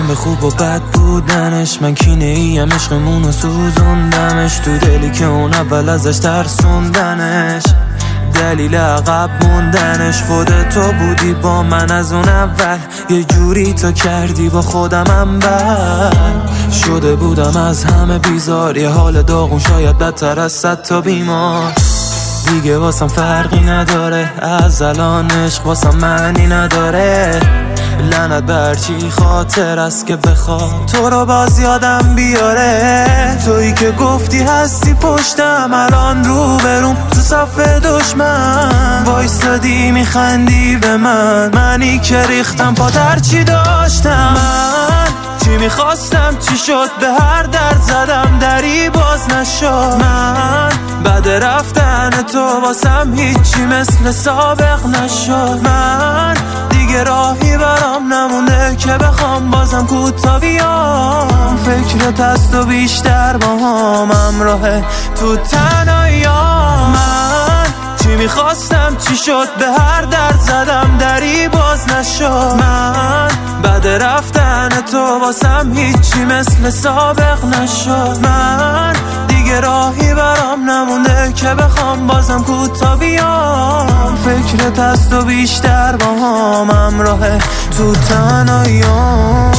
نشستم به خوب و بد بودنش، من کینه ایم عشقمونو سوزوندمش تو دلی که اون اول ازش ترسوندنش. دلیل عقب موندنش خودت تو بودی با من از اون اول، یه جوری تو کردی با خودمم بر شده بودم از همه بیزار، یه حال داغون شاید بدتر از 100 تا بیمار. دیگه واسم فرقی نداره از الان، عشق واسم معنی نداره. لعنت بر چی خاطر است که بخواد تو رو باز یادم بیاره. تویی که گفتی هستی پشتم، الان رو بروم تو صف دشمن وایستادی میخندی به منی که ریختم پا در چی داشتم. من چی میخواستم چی شد، به هر در زدم دری باز نشد. من بعد رفتن تو واسم هیچی مثل سابق نشد. من دیگه راهی برام نمونده که بخوام بازم کوتا بیام. فکرت از تو بیشتر با هم همراهه تو تنهاییام. من چی میخواستم چی شد، به هر در زدم دری باز نشد. من بعد رفتن تو واسم هیچی مثل سابق نشد. من دیگه راهی برام نمونده که بخوام بازم کوتا بیام. فکرت از تو بیشتر با هم همراهه تو تنهاییام.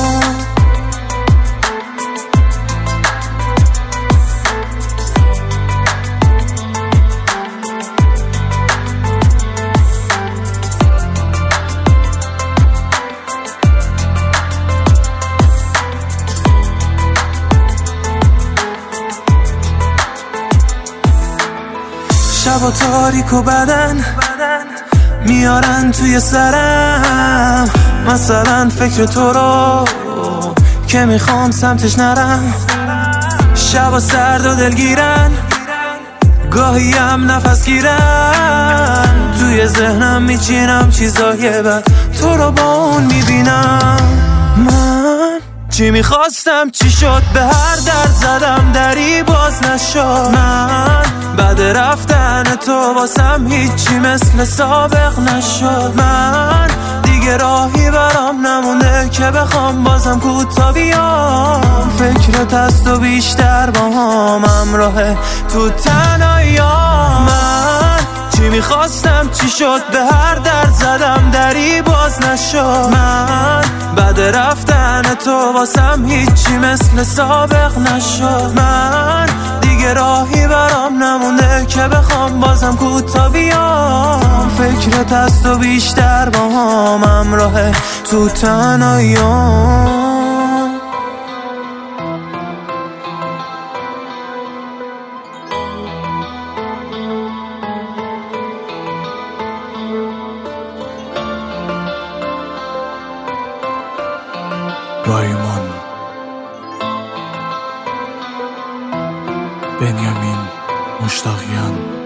شب و تاریک و بدن میارن توی سرم، مثلا فکر تو رو که میخوام سمتش نرم. شب و سرد و دلگیرن، گاهی هم نفس گیرن. توی ذهنم میچینم چیزای بد، تو رو با اون میبینم. من چی میخواستم چی شد، به هر در زدم دری باز نشد. من بعد رفتن تو واسم هیچی مثل سابق نشد. من دیگه راهی برام نمونده که بخوام بازم کوتا بیام. فکرت از تو بیشتر با هم همراهه تو تنهاییام. من چی میخواستم چی شد، به هر در زدم دری باز نشد. من بعد رفتن تو واسم هیچی مثل سابق نشد. من دیگه راهی برام نمونده که بخوام بازم کوتا بیام. فکرت از تو بیشتر با هم همراهه تو تنهاییام. رایمان بنیامین مشتاقیان.